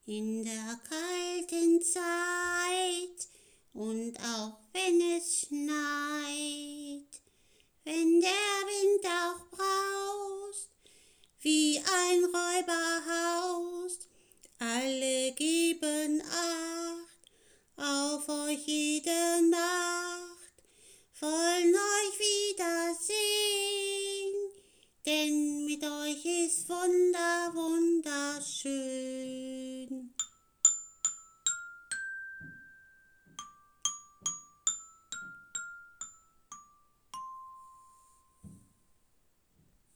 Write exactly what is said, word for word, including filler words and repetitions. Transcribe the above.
in der kalten Zeit und auch wenn es schneit, wenn der Wind auch braust, wie ein Räuber haust, alle geben Acht auf euch jede Nacht, wollen euch wiedersehen, denn mit euch ist Wunder